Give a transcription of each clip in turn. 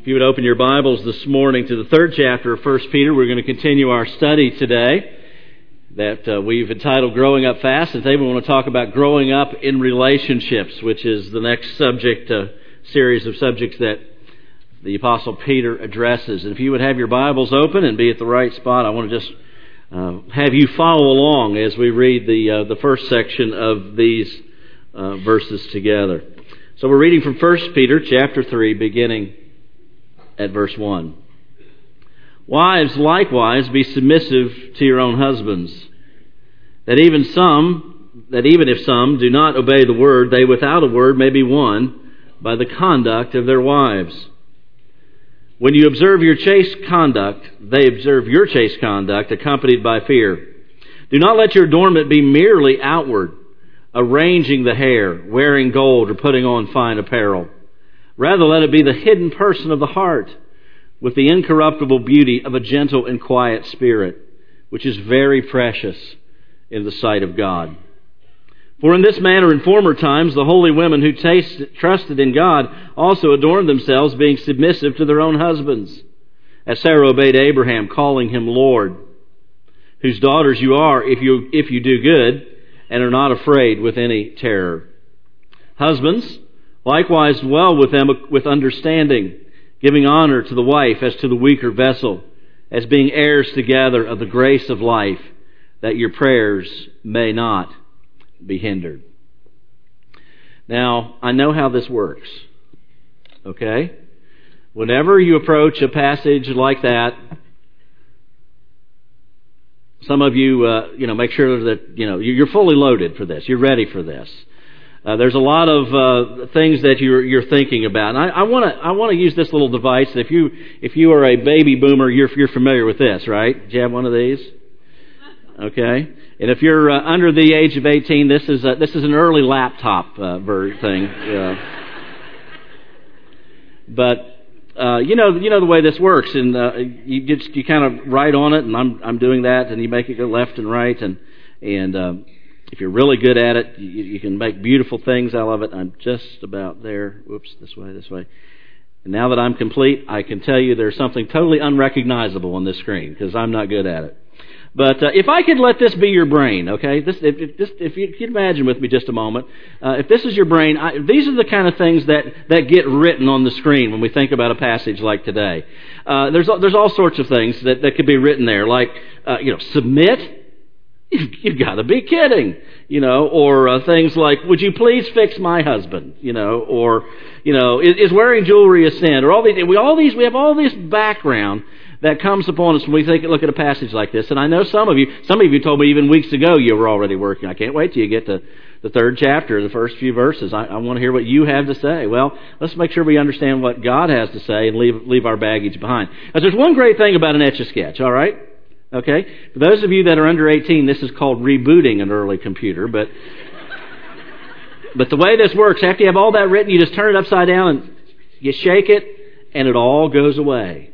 If you would open your Bibles this morning to the third chapter of 1 Peter, we're going to continue our study today that we've entitled Growing Up Fast. And today we want to talk about growing up in relationships, which is the next subject, series of subjects that the Apostle Peter addresses. And if you would have your Bibles open and be at the right spot, I want to just have you follow along as we read the first section of these verses together. So we're reading from 1 Peter chapter 3, beginning at verse 1. Wives, likewise, be submissive to your own husbands, that even if some do not obey the word, they without a word may be won by the conduct of their wives. When you observe your chaste conduct, they observe your chaste conduct, accompanied by fear. Do not let your adornment be merely outward, arranging the hair, wearing gold, or putting on fine apparel. Rather, let it be the hidden person of the heart, with the incorruptible beauty of a gentle and quiet spirit, which is very precious in the sight of God. For in this manner in former times the holy women who trusted in God also adorned themselves, being submissive to their own husbands, as Sarah obeyed Abraham, calling him Lord, whose daughters you are if you do good and are not afraid with any terror. Husbands, likewise dwell with them with understanding, giving honor to the wife as to the weaker vessel, as being heirs together of the grace of life, that your prayers may not be hindered. Now, I know how this works, okay? Whenever you approach a passage like that, some of you, make sure that, you're fully loaded for this. You're ready for this. There's a lot of things that you're thinking about, and I want to use this little device. If you are a baby boomer, you're familiar with this, right? Did you have one of these? Okay, and if you're under the age of 18, this is an early laptop thing. But you know the way this works, and you kind of write on it, and I'm doing that, and you make it go left and right, and if you're really good at it, you can make beautiful things out of it. I'm just about there. Whoops, this way. And now that I'm complete, I can tell you there's something totally unrecognizable on this screen, because I'm not good at it. But if I could let this be your brain, okay? If you could imagine with me just a moment, if this is your brain, these are the kind of things that get written on the screen when we think about a passage like today. There's all sorts of things that could be written there, like submit. You've got to be kidding, or things like, would you please fix my husband, or, is wearing jewelry a sin, or we have all this background that comes upon us when we look at a passage like this. And I know some of you told me even weeks ago you were already working. I can't wait till you get to the third chapter, the first few verses. I want to hear what you have to say. Well, let's make sure we understand what God has to say and leave our baggage behind. Now, there's one great thing about an Etch-a-Sketch, all right? Okay? For those of you that are under 18, this is called rebooting an early computer, but the way this works, after you have all that written, you just turn it upside down and you shake it, and it all goes away.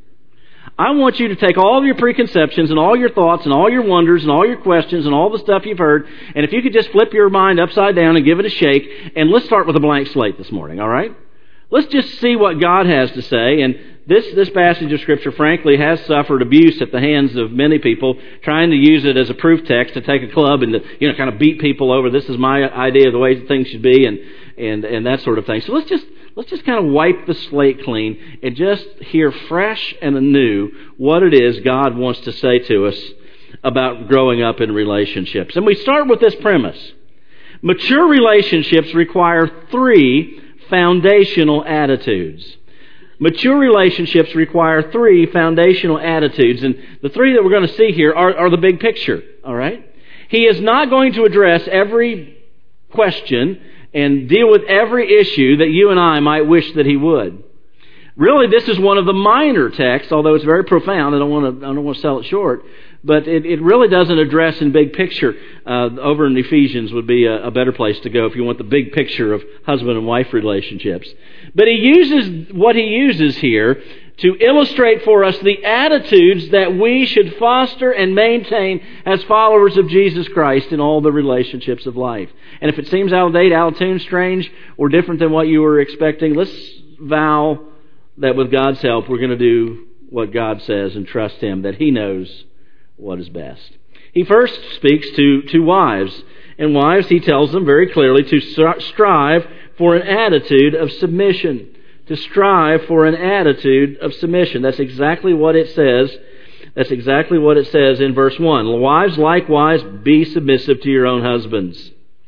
I want you to take all of your preconceptions and all your thoughts and all your wonders and all your questions and all the stuff you've heard, and if you could just flip your mind upside down and give it a shake, and let's start with a blank slate this morning, all right? Let's just see what God has to say. And this passage of Scripture, frankly, has suffered abuse at the hands of many people trying to use it as a proof text to take a club and to kind of beat people over. This is my idea of the way things should be, and that sort of thing. So let's just kind of wipe the slate clean and just hear fresh and anew what it is God wants to say to us about growing up in relationships. And we start with this premise. Mature relationships require 3 foundational attitudes. Mature relationships require 3 foundational attitudes, and the 3 that we're going to see here are the big picture, all right? He is not going to address every question and deal with every issue that you and I might wish that he would. Really, this is one of the minor texts, although it's very profound. I don't want to sell it short. But it really doesn't address in big picture. Over in Ephesians would be a better place to go if you want the big picture of husband and wife relationships. But he uses here to illustrate for us the attitudes that we should foster and maintain as followers of Jesus Christ in all the relationships of life. And if it seems out of date, out of tune, strange, or different than what you were expecting, let's vow that with God's help, we're going to do what God says and trust Him, that He knows what is best. He first speaks to wives. And wives, He tells them very clearly to strive for an attitude of submission. To strive for an attitude of submission. That's exactly what it says. That's exactly what it says in verse 1. Wives, likewise, be submissive to your own husbands.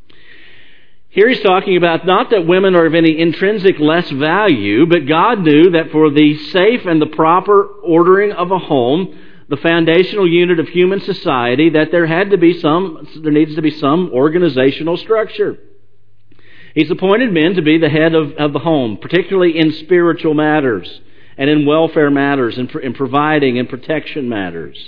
Here he's talking about not that women are of any intrinsic less value, but God knew that for the safe and the proper ordering of a home, the foundational unit of human society, that there needs to be some organizational structure. He's appointed men to be the head of the home, particularly in spiritual matters and in welfare matters and in providing and protection matters.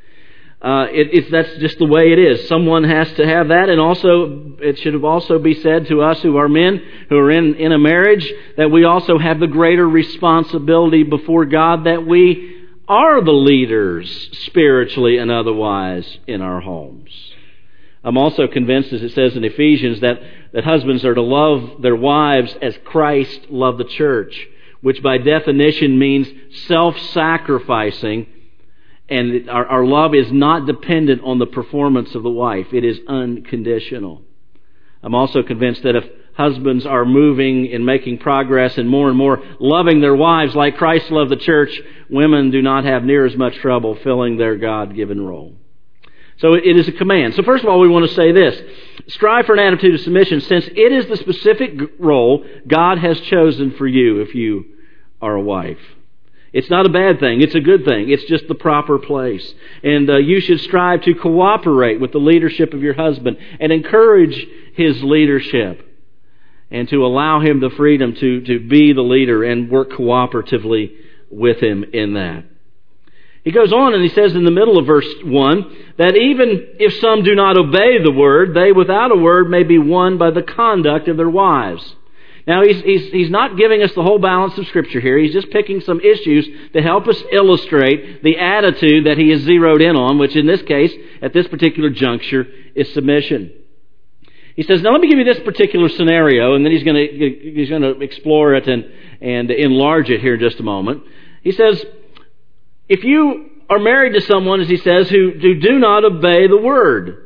That's just the way it is. Someone has to have that, and also it should also be said to us who are men, who are in a marriage, that we also have the greater responsibility before God that we are the leaders spiritually and otherwise in our homes. I'm also convinced, as it says in Ephesians, that husbands are to love their wives as Christ loved the church, which by definition means self-sacrificing, and our love is not dependent on the performance of the wife. It is unconditional. I'm also convinced that if husbands are moving and making progress and more loving their wives like Christ loved the church, women do not have near as much trouble filling their God-given role. So it is a command. So first of all, we want to say this. Strive for an attitude of submission, since it is the specific role God has chosen for you if you are a wife. It's not a bad thing. It's a good thing. It's just the proper place. And you should strive to cooperate with the leadership of your husband and encourage his leadership and to allow him the freedom to be the leader and work cooperatively with him in that. He goes on and he says in the middle of verse 1 that even if some do not obey the word, they without a word may be won by the conduct of their wives. Now, he's not giving us the whole balance of Scripture here. He's just picking some issues to help us illustrate the attitude that he has zeroed in on, which in this case, at this particular juncture, is submission. He says, now let me give you this particular scenario, and then he's going to explore it and enlarge it here in just a moment. He says, if you are married to someone, as he says, who do not obey the word,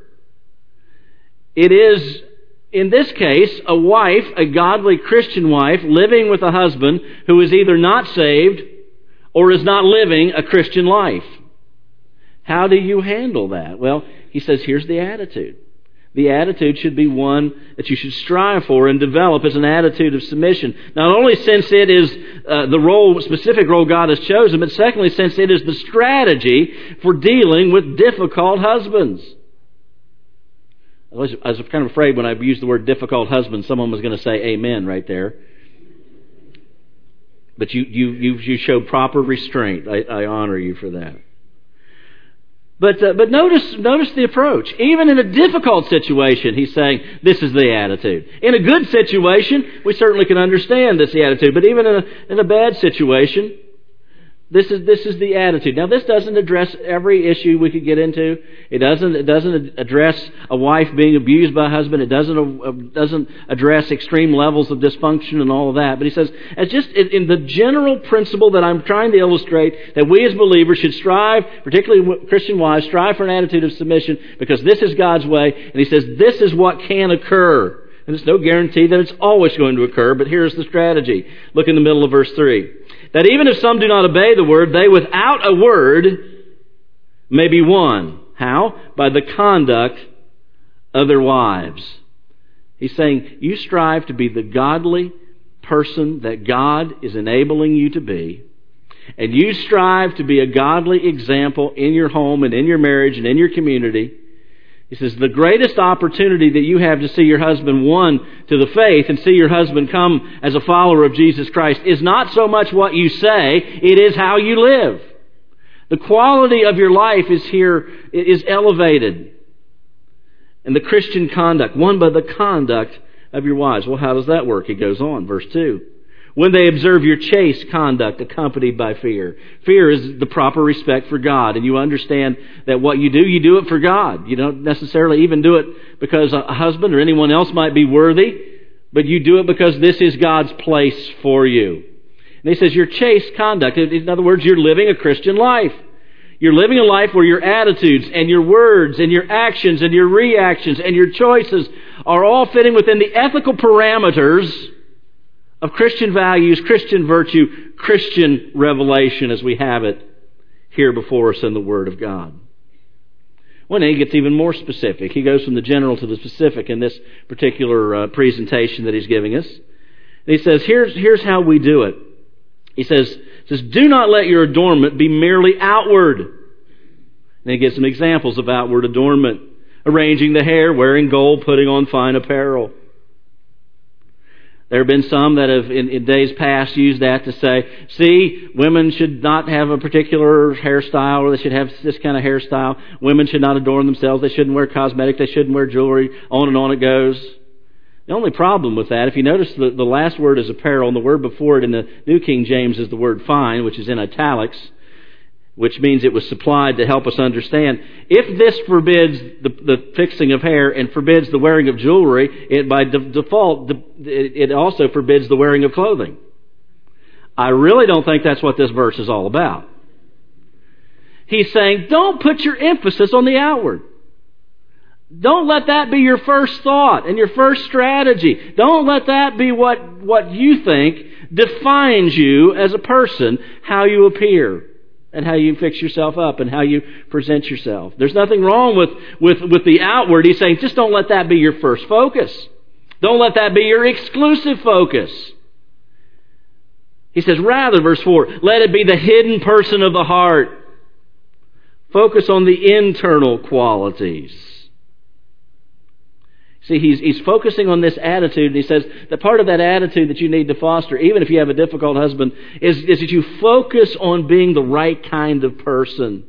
it is, in this case, a wife, a godly Christian wife, living with a husband who is either not saved or is not living a Christian life. How do you handle that? Well, he says, here's the attitude. The attitude should be one that you should strive for and develop as an attitude of submission. Not only since it is the specific role God has chosen, but secondly, since it is the strategy for dealing with difficult husbands. I was kind of afraid when I used the word difficult husband, someone was going to say amen right there. But you showed proper restraint. I honor you for that. But notice the approach. Even in a difficult situation, he's saying this is the attitude. In a good situation, we certainly can understand this the attitude. But even in a bad situation, this is the attitude. Now, this doesn't address every issue we could get into. It doesn't address a wife being abused by a husband. It doesn't address extreme levels of dysfunction and all of that. But he says, as just in the general principle that I'm trying to illustrate, that we as believers should strive, particularly Christian wives, strive for an attitude of submission because this is God's way. And he says, this is what can occur. And it's no guarantee that it's always going to occur, but here's the strategy. Look in the middle of verse 3. That even if some do not obey the word, they without a word may be won. How? By the conduct of their wives. He's saying, you strive to be the godly person that God is enabling you to be. And you strive to be a godly example in your home and in your marriage and in your community. He says, the greatest opportunity that you have to see your husband won to the faith and see your husband come as a follower of Jesus Christ is not so much what you say, it is how you live. The quality of your life is elevated. And the Christian conduct, won by the conduct of your wives. Well, how does that work? He goes on, verse 2. When they observe your chaste conduct accompanied by fear. Fear is the proper respect for God. And you understand that what you do it for God. You don't necessarily even do it because a husband or anyone else might be worthy, but you do it because this is God's place for you. And he says your chaste conduct. In other words, you're living a Christian life. You're living a life where your attitudes and your words and your actions and your reactions and your choices are all fitting within the ethical parameters of Christian values, Christian virtue, Christian revelation as we have it here before us in the Word of God. Well, then he gets even more specific. He goes from the general to the specific in this particular presentation that he's giving us. And he says, here's how we do it. He says, do not let your adornment be merely outward. And he gives some examples of outward adornment. Arranging the hair, wearing gold, putting on fine apparel. There have been some that have in days past used that to say, see, women should not have a particular hairstyle, or they should have this kind of hairstyle. Women should not adorn themselves. They shouldn't wear cosmetics. They shouldn't wear jewelry. On and on it goes. The only problem with that, if you notice the last word is apparel, and the word before it in the New King James is the word fine, which is in italics, which means it was supplied to help us understand. If this forbids the fixing of hair and forbids the wearing of jewelry, it by default, it also forbids the wearing of clothing. I really don't think that's what this verse is all about. He's saying, don't put your emphasis on the outward. Don't let that be your first thought and your first strategy. Don't let that be what you think defines you as a person, how you appear and how you fix yourself up and how you present yourself. There's nothing wrong with the outward. He's saying just don't let that be your first focus. Don't let that be your exclusive focus. He says, rather, verse 4, let it be the hidden person of the heart. Focus on the internal qualities. See, he's focusing on this attitude, and he says that part of that attitude that you need to foster, even if you have a difficult husband, is that you focus on being the right kind of person.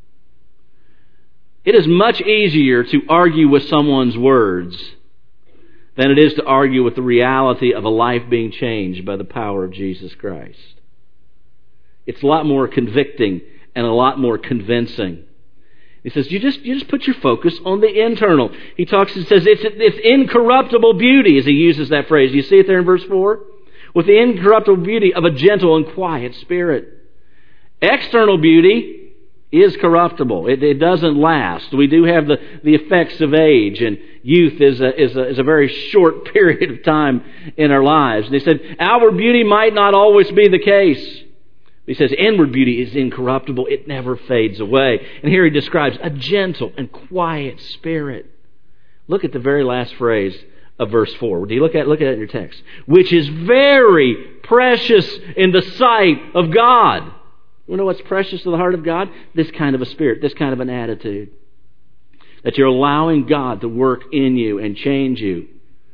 It is much easier to argue with someone's words than it is to argue with the reality of a life being changed by the power of Jesus Christ. It's a lot more convicting and a lot more convincing. He says, you just put your focus on the internal. He says it's incorruptible beauty, as he uses that phrase. You see it there in verse 4? With the incorruptible beauty of a gentle and quiet spirit. External beauty is corruptible. It doesn't last. We do have the effects of age, and youth is a very short period of time in our lives. And he said, outward beauty might not always be the case. He says inward beauty is incorruptible. It never fades away. And here he describes a gentle and quiet spirit. Look at the very last phrase of verse 4. Do you look at it in your text? Which is very precious in the sight of God. You know what's precious to the heart of God? This kind of a spirit, this kind of an attitude. That you're allowing God to work in you and change you.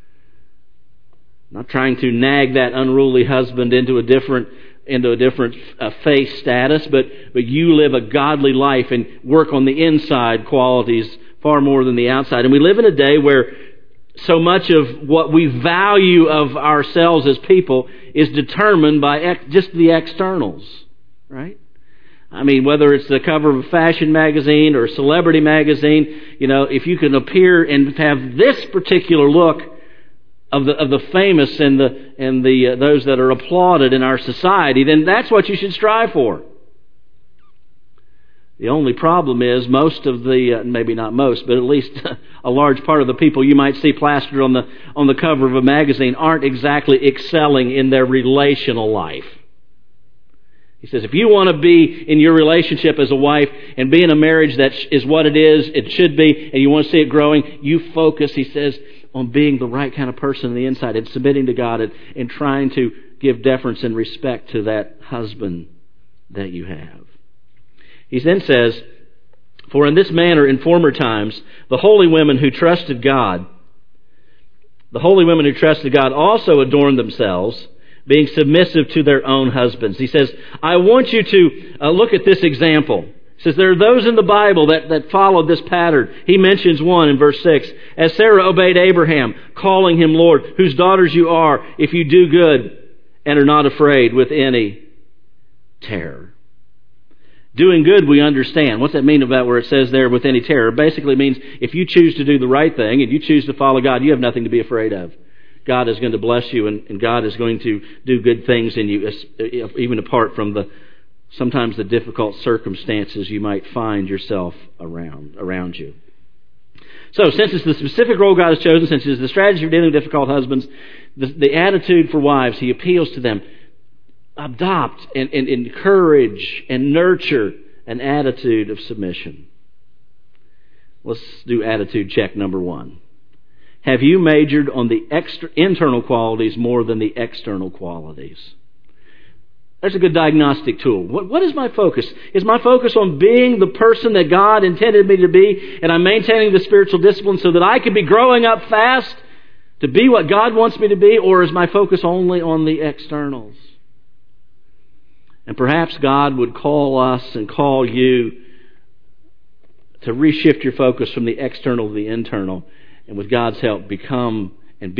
Not trying to nag that unruly husband into a different faith status, but you live a godly life and work on the inside qualities far more than the outside. And we live in a day where so much of what we value of ourselves as people is determined by just the externals, right? I mean, whether it's the cover of a fashion magazine or a celebrity magazine, if you can appear and have this particular look of the famous and the those that are applauded in our society, then that's what you should strive for. The only problem is most of the maybe not most, but at least a large part of the people you might see plastered on the cover of a magazine aren't exactly excelling in their relational life. He says, if you want to be in your relationship as a wife and be in a marriage that is what it should be, and you want to see it growing, you focus, he says, on being the right kind of person on the inside and submitting to God and trying to give deference and respect to that husband that you have. He then says, for in this manner in former times, the holy women who trusted God also adorned themselves, being submissive to their own husbands. He says, I want you to look at this example. He says, there are those in the Bible that followed this pattern. He mentions one in verse 6. As Sarah obeyed Abraham, calling him Lord, whose daughters you are, if you do good and are not afraid with any terror. Doing good, we understand. What's that mean about where it says there with any terror? It basically means if you choose to do the right thing and you choose to follow God, you have nothing to be afraid of. God is going to bless you, and God is going to do good things in you, even apart from sometimes the difficult circumstances you might find yourself around you. So, since it's the specific role God has chosen, since it's the strategy for dealing with difficult husbands, the attitude for wives, he appeals to them. Adopt and encourage and nurture an attitude of submission. Let's do attitude check number 1. Have you majored on the internal qualities more than the external qualities? That's a good diagnostic tool. What is my focus? Is my focus on being the person that God intended me to be, and I'm maintaining the spiritual discipline so that I can be growing up fast to be what God wants me to be, or is my focus only on the externals? And perhaps God would call us and call you to reshift your focus from the external to the internal, and with God's help, becoming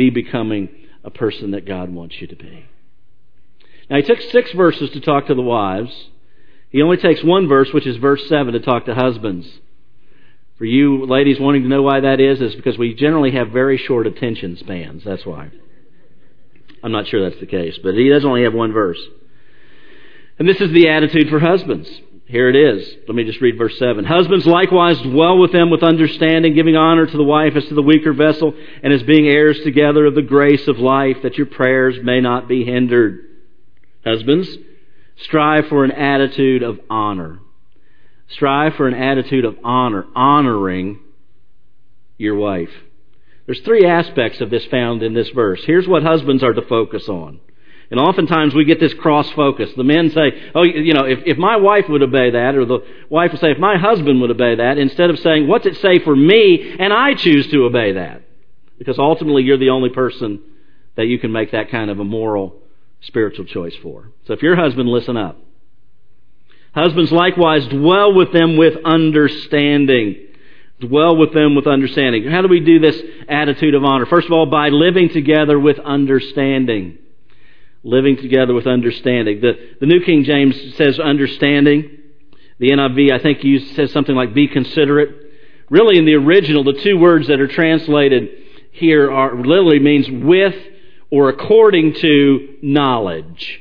a person that God wants you to be. Now, he took 6 verses to talk to the wives. He only takes 1 verse, which is verse 7, to talk to husbands. For you ladies wanting to know why that is because we generally have very short attention spans. That's why. I'm not sure that's the case, but he does only have 1 verse. And this is the attitude for husbands. Here it is. Let me just read verse 7. Husbands likewise dwell with them with understanding, giving honor to the wife as to the weaker vessel, and as being heirs together of the grace of life, that your prayers may not be hindered. Husbands, strive for an attitude of honor. Strive for an attitude of honor, honoring your wife. There's 3 aspects of this found in this verse. Here's what husbands are to focus on. And oftentimes we get this cross-focus. The men say, if my wife would obey that, or the wife will say, if my husband would obey that, instead of saying, what's it say for me, and I choose to obey that. Because ultimately you're the only person that you can make that kind of a moral, spiritual choice for. So if you're a husband, listen up. Husbands likewise dwell with them with understanding. Dwell with them with understanding. How do we do this attitude of honor? First of all, by living together with understanding. Living together with understanding. The New King James says understanding. The NIV, I think, says something like be considerate. Really, in the original, the 2 words that are translated here literally means with or according to knowledge.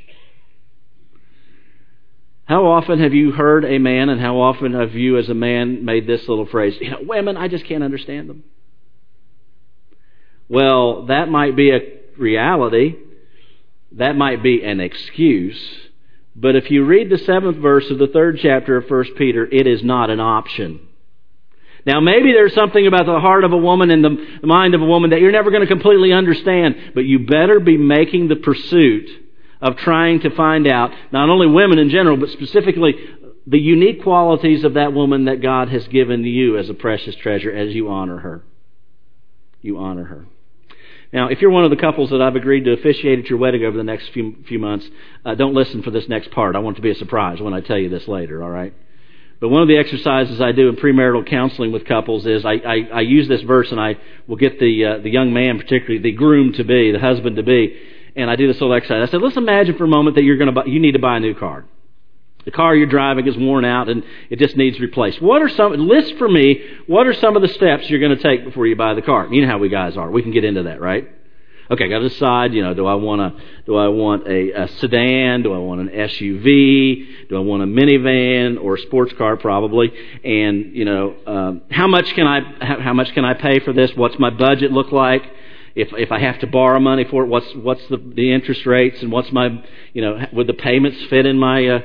How often have you heard a man, and how often have you as a man made this little phrase, women, I just can't understand them? Well, that might be a reality. That might be an excuse. But if you read the 7th verse of the 3rd chapter of 1 Peter, it is not an option. Now, maybe there's something about the heart of a woman and the mind of a woman that you're never going to completely understand, but you better be making the pursuit of trying to find out, not only women in general, but specifically the unique qualities of that woman that God has given to you as a precious treasure as you honor her. You honor her. Now, if you're one of the couples that I've agreed to officiate at your wedding over the next few months, don't listen for this next part. I want it to be a surprise when I tell you this later, all right? But one of the exercises I do in premarital counseling with couples is I use this verse, and I will get the young man, particularly the groom-to-be, the husband-to-be, and I do this little exercise. I said, let's imagine for a moment that you need to buy a new car. The car you're driving is worn out and it just needs replaced. List for me, what are some of the steps you're going to take before you buy the car? You know how we guys are. We can get into that, right? Okay, got to decide, do I want a sedan? Do I want an SUV? Do I want a minivan or a sports car? Probably. And, how much can I pay for this? What's my budget look like? If I have to borrow money for it, what's the interest rates, and what's my, would the payments fit in my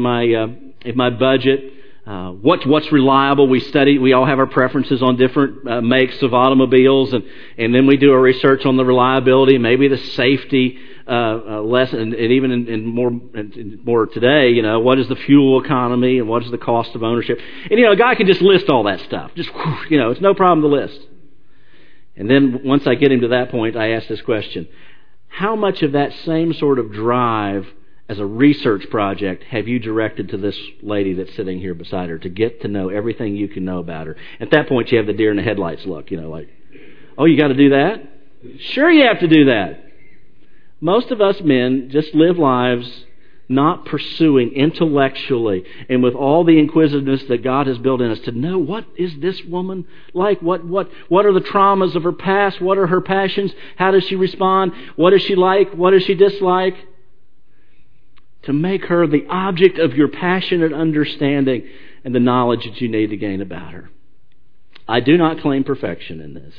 budget? What's reliable? We all have our preferences on different makes of automobiles, and then we do our research on the reliability, maybe the safety lesson, and even in more today, what is the fuel economy and what is the cost of ownership? And a guy can just list all that stuff. Just it's no problem to list. And then once I get him to that point, I ask this question: how much of that same sort of drive as a research project have you directed to this lady that's sitting here beside her to get to know everything you can know about her? At that point, you have the deer in the headlights look, like, oh, you got to do that? Sure you have to do that. Most of us men just live lives not pursuing intellectually and with all the inquisitiveness that God has built in us to know, what is this woman like? What are the traumas of her past? What are her passions? How does she respond? What is she like? What does she dislike? To make her the object of your passionate understanding and the knowledge that you need to gain about her. I do not claim perfection in this.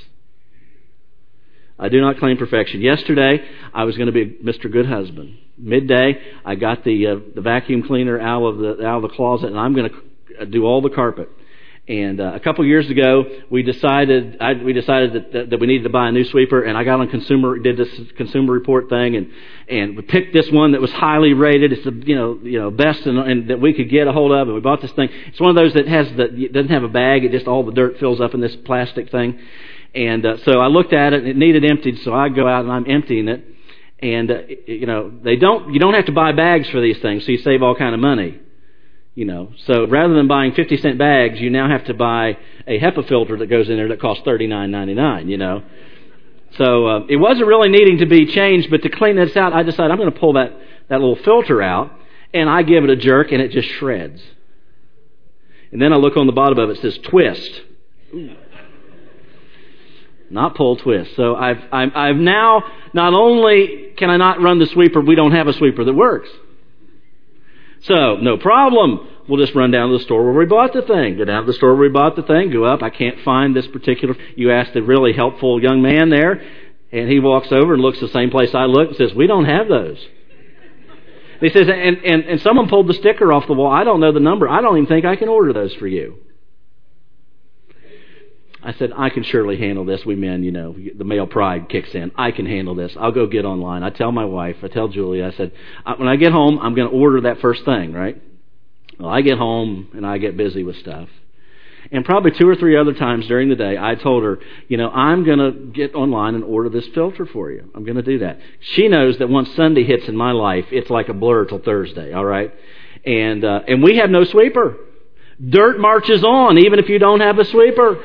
I do not claim perfection. Yesterday, I was going to be Mr. Good Husband. Midday, I got the vacuum cleaner out of the closet, and I'm going to do all the carpet. And a couple years ago, we decided that we needed to buy a new sweeper, and I got on did this consumer report thing, and we picked this one that was highly rated. It's the best and that we could get a hold of, and we bought this thing. It's one of those that doesn't have a bag. It just all the dirt fills up in this plastic thing. And so I looked at it, and it needed emptied, so I go out and I'm emptying it. And you don't have to buy bags for these things, so you save all kind of money. So rather than buying 50-cent bags, you now have to buy a HEPA filter that goes in there that costs $39.99. So it wasn't really needing to be changed, but to clean this out, I decided I'm going to pull that little filter out, and I give it a jerk, and it just shreds. And then I look on the bottom of it, it says twist. Not pull, twist. So I've now, not only can I not run the sweeper, we don't have a sweeper that works. So, no problem. We'll just run down to the store where we bought the thing. Go down to the store where we bought the thing, go up. I can't find this particular... You asked a really helpful young man there, and he walks over and looks the same place I look and says, we don't have those. He says, and someone pulled the sticker off the wall. I don't know the number. I don't even think I can order those for you. I said, I can surely handle this. We men, the male pride kicks in. I can handle this. I'll go get online. I tell my wife, I tell Julia, I said, when I get home, I'm going to order that first thing, right? Well, I get home and I get busy with stuff. And probably 2 or 3 other times during the day, I told her, I'm going to get online and order this filter for you. I'm going to do that. She knows that once Sunday hits in my life, it's like a blur till Thursday, all right? And we have no sweeper. Dirt marches on, even if you don't have a sweeper.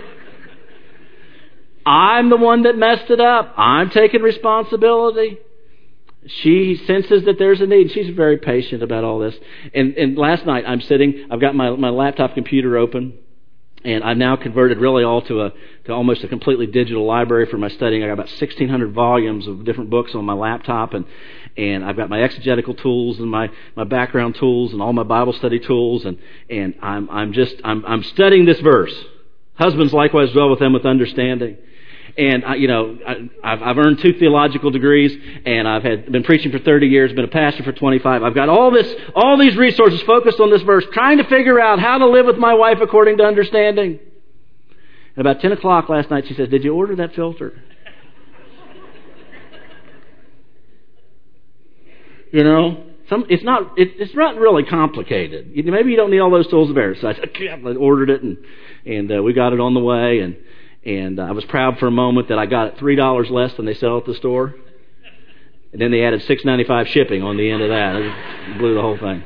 I'm the one that messed it up. I'm taking responsibility. She senses that there's a need. She's very patient about all this. And last night I'm sitting, I've got my laptop computer open, and I've now converted really all to almost a completely digital library for my studying. I got about 1,600 volumes of different books on my laptop, and I've got my exegetical tools and my background tools and all my Bible study tools, and I'm studying this verse. Husbands likewise dwell with them with understanding. And I've earned 2 theological degrees, and I've been preaching for 30 years, been a pastor for 25. I've got all these resources focused on this verse, trying to figure out how to live with my wife according to understanding. And about 10 o'clock last night, she says, "Did you order that filter?" It's not really complicated. Maybe you don't need all those tools to bear. So I ordered it, and we got it on the way, and I was proud for a moment that I got it $3 less than they sell at the store. And then they added $6.95 shipping on the end of that. It blew the whole thing.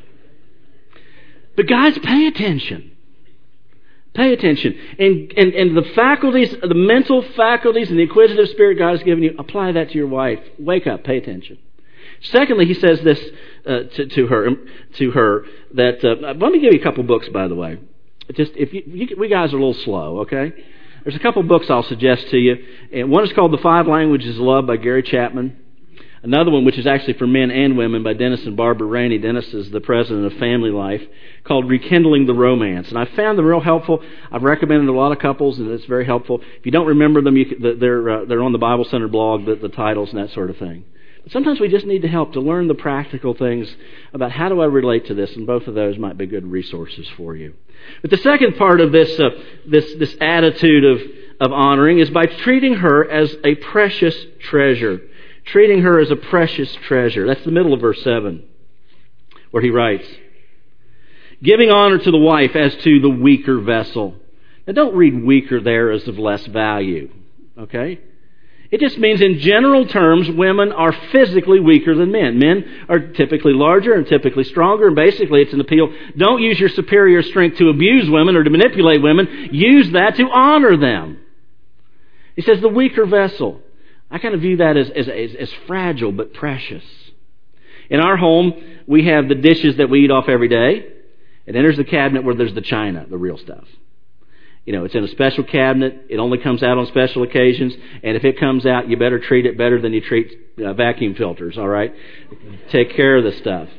But guys, pay attention. Pay attention. And the faculties, the mental faculties and the inquisitive spirit God has given you, apply that to your wife. Wake up, pay attention. Secondly, he says this to her that let me give you a couple books, by the way. Just we guys are a little slow, okay? There's a couple books I'll suggest to you. And one is called The 5 Languages of Love by Gary Chapman. Another one, which is actually for men and women, by Dennis and Barbara Rainey. Dennis is the president of Family Life, called Rekindling the Romance. And I found them real helpful. I've recommended to a lot of couples, and it's very helpful. If you don't remember them, they're on the Bible Center blog, the titles and that sort of thing. But sometimes we just need to help to learn the practical things about how do I relate to this, and both of those might be good resources for you. But the second part of this attitude of honoring is by treating her as a precious treasure. Treating her as a precious treasure. That's the middle of verse 7, where he writes, giving honor to the wife as to the weaker vessel. Now don't read weaker there as of less value, okay? It just means in general terms, women are physically weaker than men. Men are typically larger and typically stronger, and basically it's an appeal. Don't use your superior strength to abuse women or to manipulate women. Use that to honor them. He says the weaker vessel. I kind of view that as fragile but precious. In our home, we have the dishes that we eat off every day, and then there's the cabinet where there's the china, the real stuff. It's in a special cabinet. It only comes out on special occasions. And if it comes out, you better treat it better than you treat vacuum filters, all right? Take care of the stuff.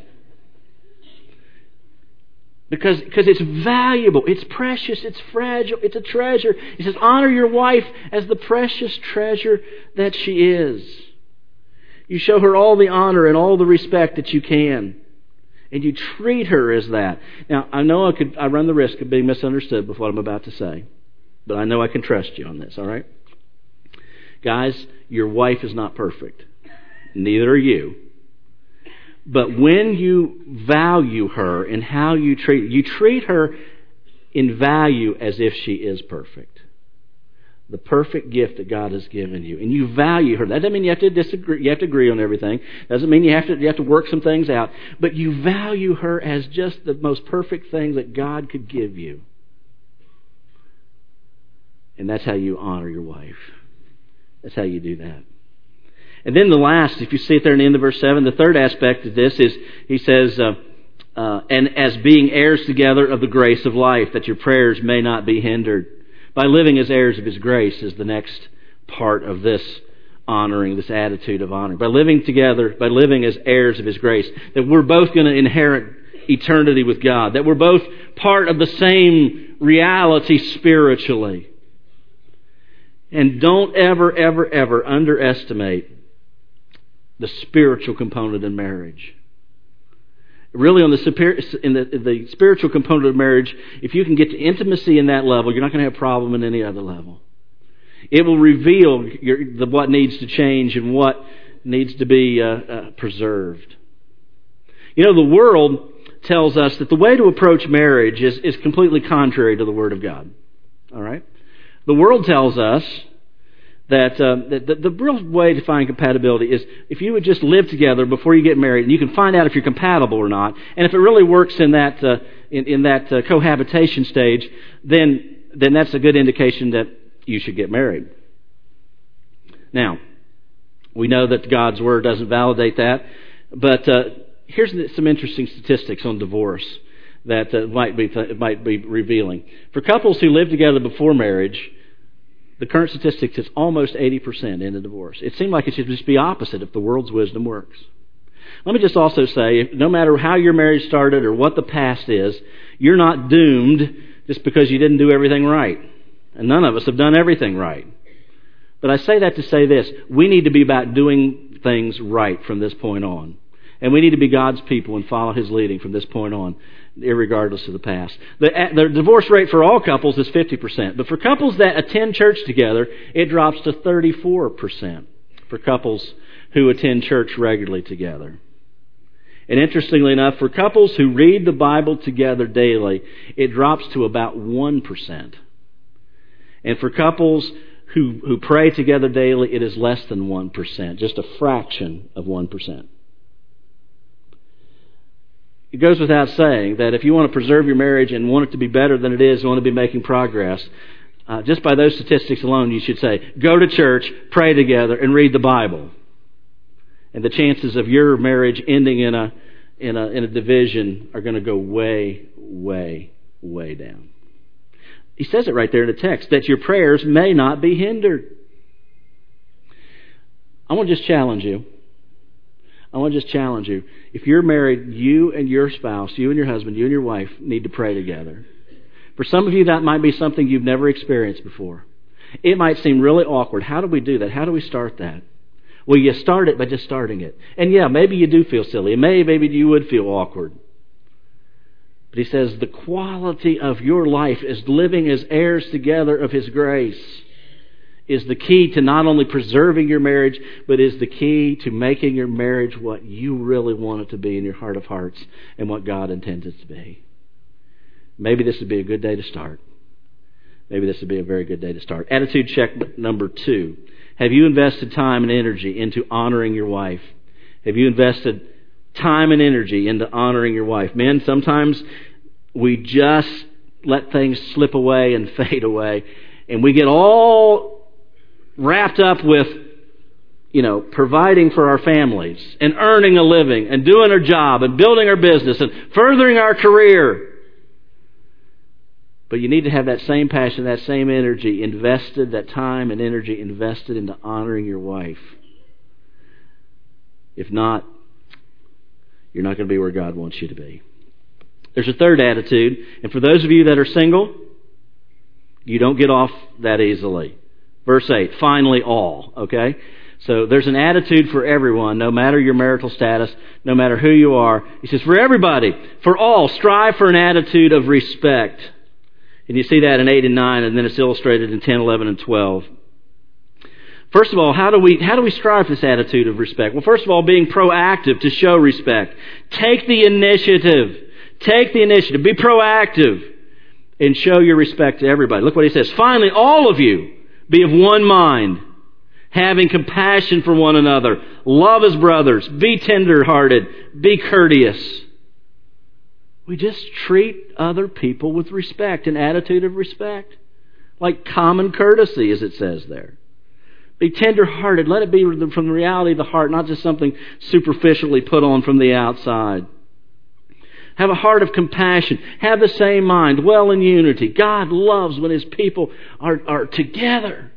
Because it's valuable, it's precious, it's fragile, it's a treasure. He says, honor your wife as the precious treasure that she is. You show her all the honor and all the respect that you can. And you treat her as that. Now, I know I run the risk of being misunderstood with what I'm about to say. But I know I can trust you on this, all right? Guys, your wife is not perfect. Neither are you. But when you value her and how you treat her in value as if she is perfect. The perfect gift that God has given you. And you value her. That doesn't mean you have to disagree. You have to agree on everything. Doesn't mean you have to work some things out. But you value her as just the most perfect thing that God could give you. And that's how you honor your wife. That's how you do that. And then the last, if you see it there in the end of verse 7, the third aspect of this is, he says, and as being heirs together of the grace of life, that your prayers may not be hindered. By living as heirs of His grace is the next part of this honoring, this attitude of honoring. By living together, by living as heirs of His grace, that we're both going to inherit eternity with God, that we're both part of the same reality spiritually. And don't ever, ever, ever underestimate the spiritual component in marriage. Really, in the spiritual component of marriage, if you can get to intimacy in that level, you're not going to have a problem in any other level. It will reveal what needs to change and what needs to be preserved. The world tells us that the way to approach marriage is completely contrary to the Word of God. All right? The world tells us that the real way to find compatibility is if you would just live together before you get married, and you can find out if you're compatible or not. And if it really works in that cohabitation stage, then that's a good indication that you should get married. Now, we know that God's Word doesn't validate that, but here's some interesting statistics on divorce that might be revealing. For couples who live together before marriage, the current statistics is almost 80% in a divorce. It seemed like it should just be opposite if the world's wisdom works. Let me just also say, no matter how your marriage started or what the past is, you're not doomed just because you didn't do everything right. And none of us have done everything right. But I say that to say this. We need to be about doing things right from this point on. And we need to be God's people and follow His leading from this point on, irregardless of the past. The divorce rate for all couples is 50%. But for couples that attend church together, it drops to 34% for couples who attend church regularly together. And interestingly enough, for couples who read the Bible together daily, it drops to about 1%. And for couples who pray together daily, it is less than 1%, just a fraction of 1%. It goes without saying that if you want to preserve your marriage and want it to be better than it is, and want to be making progress, just by those statistics alone, you should say, go to church, pray together, and read the Bible. And the chances of your marriage ending in a division are going to go way, way, way down. He says it right there in the text, that your prayers may not be hindered. I want to just challenge you. If you're married, you and your spouse, you and your husband, you and your wife need to pray together. For some of you, that might be something you've never experienced before. It might seem really awkward. How do we do that? How do we start that? Well, you start it by just starting it. And yeah, maybe you do feel silly. And maybe you would feel awkward. But he says the quality of your life is living as heirs together of His grace is the key to not only preserving your marriage, but is the key to making your marriage what you really want it to be in your heart of hearts and what God intends it to be. Maybe this would be a good day to start. Maybe this would be a very good day to start. Attitude check number 2. Have you invested time and energy into honoring your wife? Have you invested time and energy into honoring your wife? Men, sometimes we just let things slip away and fade away, and we get all wrapped up with providing for our families and earning a living and doing our job and building our business and furthering our career. But you need to have that same passion, that same energy invested, that time and energy invested into honoring your wife. If not, you're not going to be where God wants you to be. There's a third attitude, and for those of you that are single, you don't get off that easily. Verse 8, finally all, okay? So there's an attitude for everyone, no matter your marital status, no matter who you are. He says, for everybody, for all, strive for an attitude of respect. And you see that in 8 and 9, and then it's illustrated in 10, 11, and 12. First of all, how do we strive for this attitude of respect? Well, first of all, being proactive to show respect. Take the initiative. Take the initiative. Be proactive and show your respect to everybody. Look what he says. Finally, all of you be of one mind, having compassion for one another. Love as brothers. Be tender-hearted. Be courteous. We just treat other people with respect, an attitude of respect, like common courtesy, as it says there. Be tender-hearted. Let it be from the reality of the heart, not just something superficially put on from the outside. Have a heart of compassion. Have the same mind. Dwell in unity. God loves when His people are together.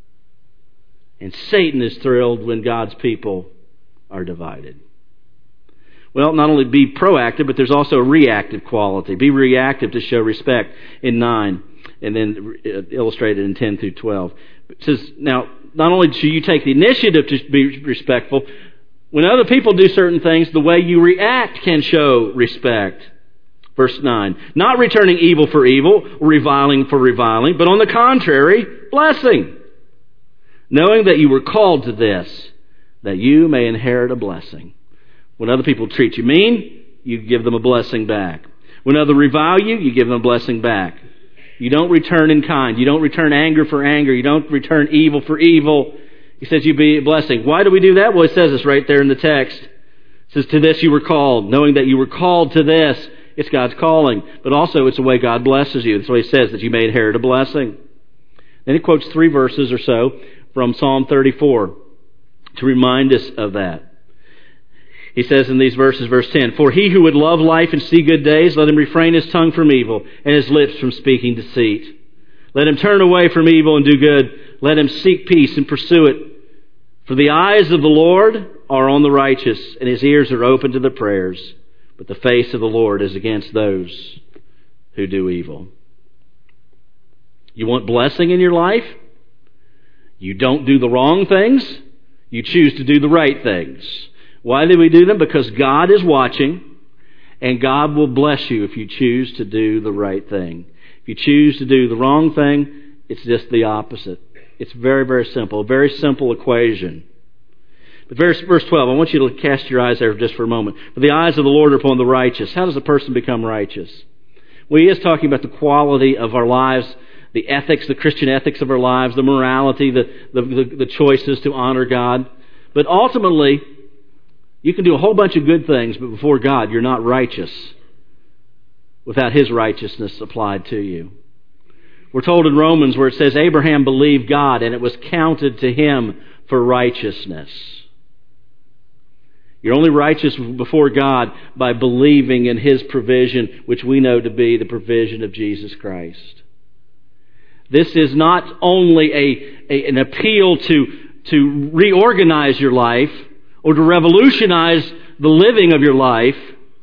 And Satan is thrilled when God's people are divided. Well, not only be proactive, but there's also a reactive quality. Be reactive to show respect in 9, and then illustrated in 10 through 12. It says, now, not only should you take the initiative to be respectful, when other people do certain things, the way you react can show respect. Verse 9, not returning evil for evil, reviling for reviling, but on the contrary, blessing. Knowing that you were called to this, that you may inherit a blessing. When other people treat you mean, you give them a blessing back. When others revile you, you give them a blessing back. You don't return in kind. You don't return anger for anger. You don't return evil for evil. He says you be a blessing. Why do we do that? Well, it says this right there in the text. It says, to this you were called. Knowing that you were called to this. It's God's calling. But also it's the way God blesses you. That's why He says that you may inherit a blessing. Then He quotes 3 verses or so from Psalm 34 to remind us of that. He says in these verses, verse 10, for he who would love life and see good days, let him refrain his tongue from evil and his lips from speaking deceit. Let him turn away from evil and do good. Let him seek peace and pursue it. For the eyes of the Lord are on the righteous, and His ears are open to their prayers. But the face of the Lord is against those who do evil. You want blessing in your life? You don't do the wrong things. You choose to do the right things. Why do we do them? Because God is watching, and God will bless you if you choose to do the right thing. If you choose to do the wrong thing, it's just the opposite. It's very, very simple. A very simple equation. But verse 12, I want you to cast your eyes there just for a moment. For the eyes of the Lord are upon the righteous. How does a person become righteous? Well, he is talking about the quality of our lives, the ethics, the Christian ethics of our lives, the morality, the choices to honor God. But ultimately, you can do a whole bunch of good things, but before God, you're not righteous without His righteousness applied to you. We're told in Romans where it says, Abraham believed God, and it was counted to him for righteousness. You're only righteous before God by believing in His provision, which we know to be the provision of Jesus Christ. This is not only an appeal to reorganize your life, or to revolutionize the living of your life,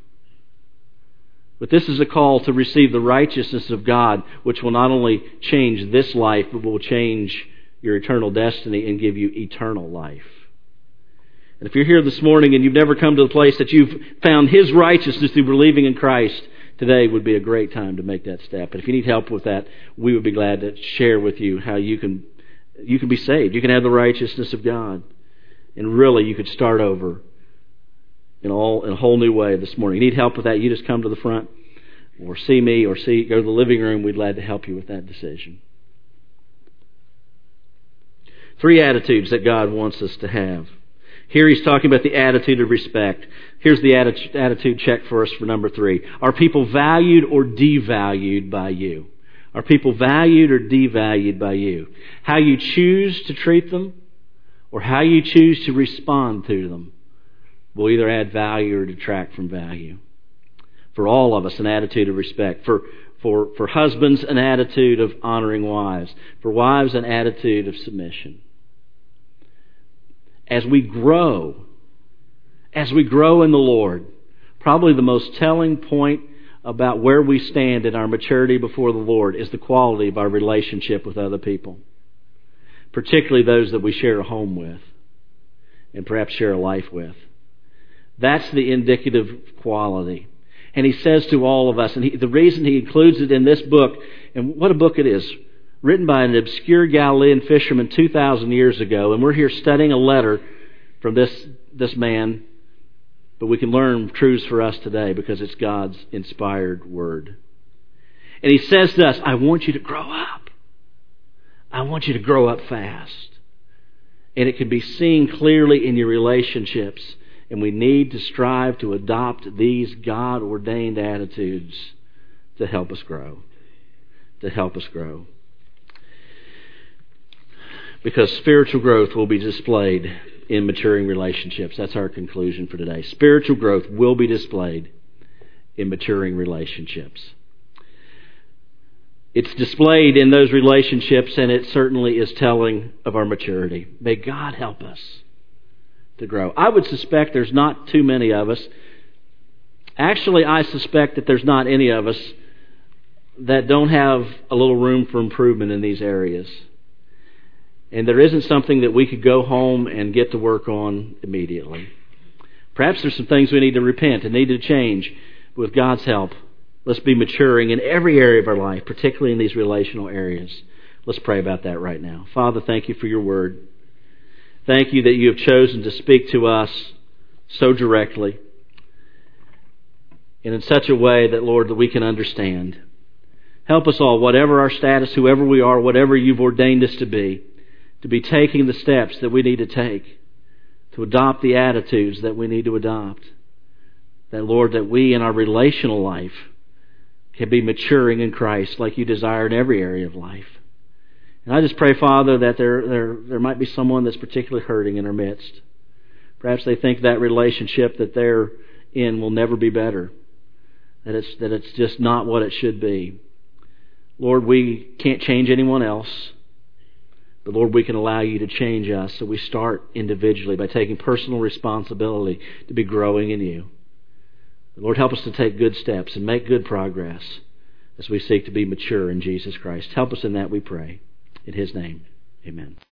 but this is a call to receive the righteousness of God, which will not only change this life, but will change your eternal destiny and give you eternal life. And if you're here this morning and you've never come to the place that you've found His righteousness through believing in Christ, today would be a great time to make that step. And if you need help with that, we would be glad to share with you how you can be saved. You can have the righteousness of God. And really, you could start over in a whole new way this morning. You need help with that, you just come to the front or see me or go to the living room. We'd glad to help you with that decision. 3 attitudes that God wants us to have. Here He's talking about the attitude of respect. Here's the attitude check for us for number 3. Are people valued or devalued by you? Are people valued or devalued by you? How you choose to treat them or how you choose to respond to them will either add value or detract from value. For all of us, an attitude of respect. For husbands, an attitude of honoring wives. For wives, an attitude of submission. As we grow in the Lord, probably the most telling point about where we stand in our maturity before the Lord is the quality of our relationship with other people, particularly those that we share a home with and perhaps share a life with. That's the indicative quality. And he says to all of us, and the reason he includes it in this book, and what a book it is, written by an obscure Galilean fisherman 2,000 years ago, and we're here studying a letter from this man, but we can learn truths for us today because it's God's inspired word. And he says to us, I want you to grow up. I want you to grow up fast. And it can be seen clearly in your relationships. And we need to strive to adopt these God-ordained attitudes to help us grow. To help us grow. Because spiritual growth will be displayed in maturing relationships. That's our conclusion for today. Spiritual growth will be displayed in maturing relationships. It's displayed in those relationships, and it certainly is telling of our maturity. May God help us to grow. I would suspect there's not too many of us. Actually, I suspect that there's not any of us that don't have a little room for improvement in these areas. And there isn't something that we could go home and get to work on immediately. Perhaps there's some things we need to repent and need to change. With God's help, let's be maturing in every area of our life, particularly in these relational areas. Let's pray about that right now. Father, thank you for your word. Thank you that you have chosen to speak to us so directly and in such a way that, Lord, that we can understand. Help us all, whatever our status, whoever we are, whatever you've ordained us to be taking the steps that we need to take, to adopt the attitudes that we need to adopt. That, Lord, that we in our relational life can be maturing in Christ like you desire in every area of life. And I just pray, Father, that there might be someone that's particularly hurting in our midst. Perhaps they think that relationship that they're in will never be better. That it's just not what it should be. Lord, we can't change anyone else. But Lord, we can allow you to change us. So we start individually by taking personal responsibility to be growing in you. Lord, help us to take good steps and make good progress as we seek to be mature in Jesus Christ. Help us in that, we pray. In His name, amen.